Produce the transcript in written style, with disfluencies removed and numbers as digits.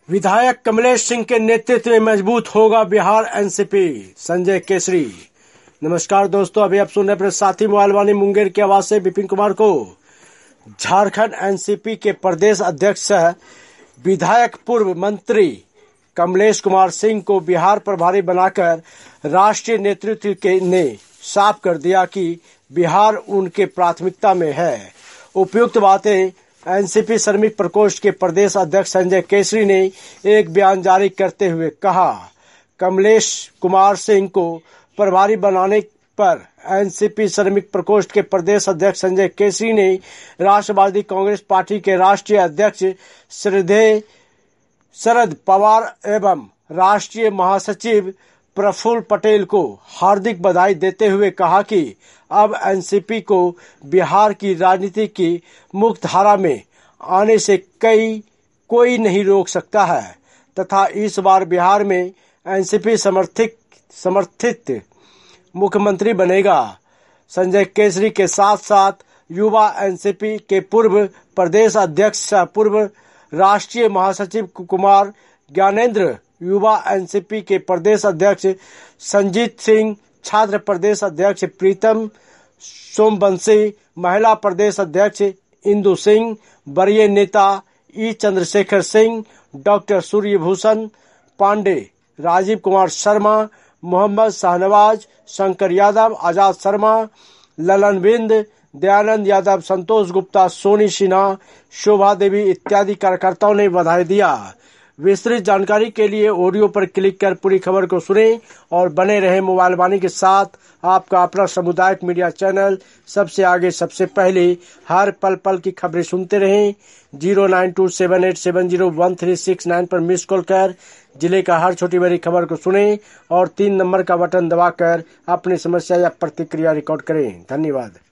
विधायक कमलेश सिंह के नेतृत्व में मजबूत होगा बिहार एनसीपी, संजय केसरी। नमस्कार दोस्तों, अभी आप सुन रहे अपने साथी मोबाइल वाणी मुंगेर की आवाज से विपिन कुमार को। झारखंड एनसीपी के प्रदेश अध्यक्ष सह विधायक पूर्व मंत्री कमलेश कुमार सिंह को बिहार प्रभारी बनाकर राष्ट्रीय नेतृत्व ने साफ कर दिया कि बिहार उनके प्राथमिकता में है। उपयुक्त बातें एनसीपी श्रमिक प्रकोष्ठ के प्रदेश अध्यक्ष संजय केसरी ने एक बयान जारी करते हुए कहा। कमलेश कुमार सिंह को प्रभारी बनाने पर एनसीपी श्रमिक प्रकोष्ठ के प्रदेश अध्यक्ष संजय केसरी ने राष्ट्रवादी कांग्रेस पार्टी के राष्ट्रीय अध्यक्ष श्रद्धेय शरद पवार एवं राष्ट्रीय महासचिव प्रफुल्ल पटेल को हार्दिक बधाई देते हुए कहा कि अब एनसीपी को बिहार की राजनीति की मुख्य धारा में आने से कोई नहीं रोक सकता है तथा इस बार बिहार में एनसीपी समर्थित मुख्यमंत्री बनेगा। संजय केसरी के साथ साथ युवा एनसीपी के पूर्व प्रदेश अध्यक्ष पूर्व राष्ट्रीय महासचिव कुमार ज्ञानेंद्र, युवा एनसीपी के प्रदेश अध्यक्ष संजीत सिंह, छात्र प्रदेश अध्यक्ष प्रीतम सोमवंशी, महिला प्रदेश अध्यक्ष इंदु सिंह, वरीय नेता ई चंद्रशेखर सिंह, डॉक्टर सूर्यभूषण पांडे, राजीव कुमार शर्मा, मोहम्मद शाहनवाज, शंकर यादव, आजाद शर्मा, ललनविंद, दयानंद यादव, संतोष गुप्ता, सोनी सिन्हा, शोभा देवी इत्यादि कार्यकर्ताओं ने बधाई दिया। विस्तृत जानकारी के लिए ऑडियो पर क्लिक कर पूरी खबर को सुनें और बने रहे मोबाइल वाणी के साथ। आपका अपना सामुदायिक मीडिया चैनल सबसे आगे सबसे पहले हर पल की खबरें सुनते रहें। 09278701369 पर मिस कॉल कर जिले का हर छोटी बड़ी खबर को सुनें और 3 नंबर का बटन दबाकर अपनी समस्या या प्रतिक्रिया रिकॉर्ड करें। धन्यवाद।